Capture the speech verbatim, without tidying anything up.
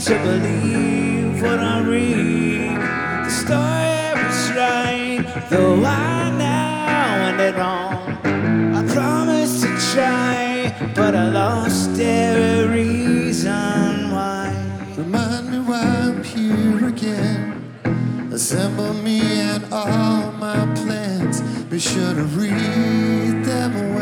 to believe what I read. The story was right, though I now ended wrong. I promised to try, but I lost every reason why. Remind me why I'm here again. Assemble me and all my plans. Be sure to read them well.